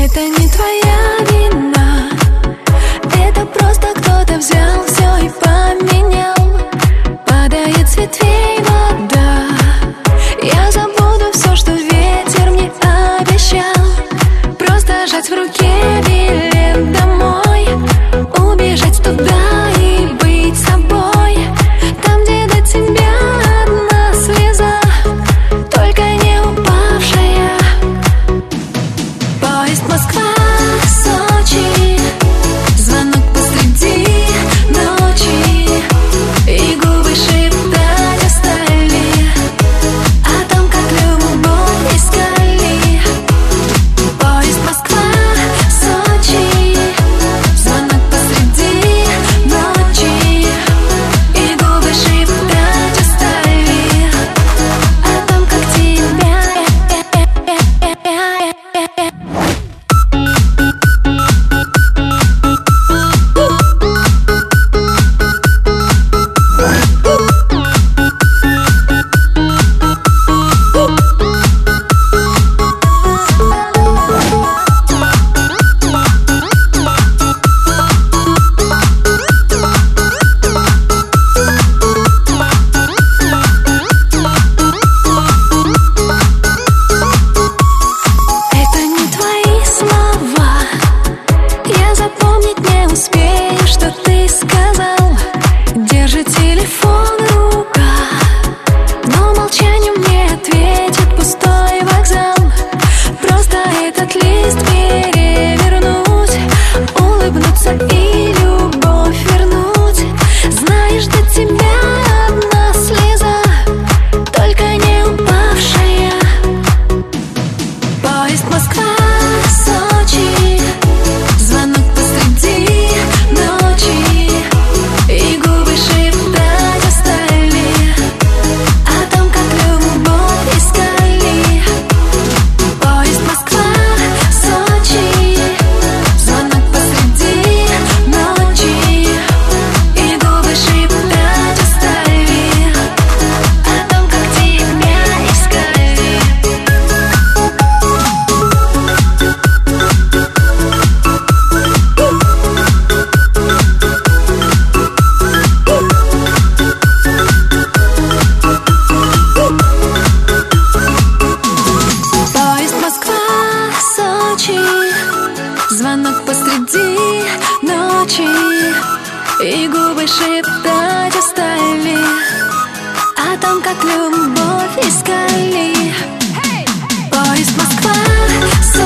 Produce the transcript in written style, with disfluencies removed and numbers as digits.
Это не твоя вина, это просто кто-то взял все и поменял. Падает с ветвей вода, я забуду все, что ветер мне обещал. Просто сжать в руке билет домой, убежать туда и быть собой. Там, где до тебя одна слеза, только не упавшая. Поезд Москва-Сочи, звонок посреди ночи, и губы шептать устали о том, как любовь искали. Поезд Москва-Сочи, звонок посреди ночи, и губы шептать устали о том, как тебя. Это не твои слова, я запомнить не успею, что ты сказал. Держи телефон в руках, но молчанию мне ответит пустой вокзал. Просто этот лист перевернуть, улыбнуться и любовь вернуть. Знаешь, до тебя одна слеза, только не упавшая. Поезд Москва-Сочи, звонок посреди ночи, и губы шептать устали о том, как любовь искали. Поезд Москва-Сочи, звонок посреди ночи, и губы шептать устали о том, как тебя искали. Поезд Москва-Сочи, звонок посреди ночи, и губы шептать устали о том, как любовь искали. Поезд Москва-Сочи,